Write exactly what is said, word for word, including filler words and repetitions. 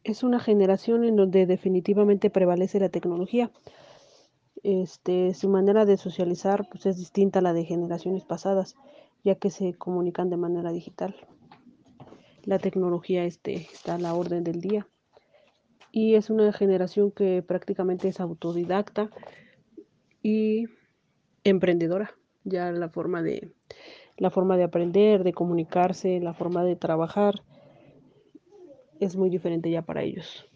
Es una generación en donde definitivamente prevalece la tecnología. Este, su manera de socializar, pues, es distinta a la de generaciones pasadas, ya que se comunican de manera digital. La tecnología, este, está a la orden del día y es una generación que prácticamente es autodidacta y emprendedora. Ya la forma de la forma de aprender, de comunicarse, la forma de trabajar es muy diferente ya para ellos.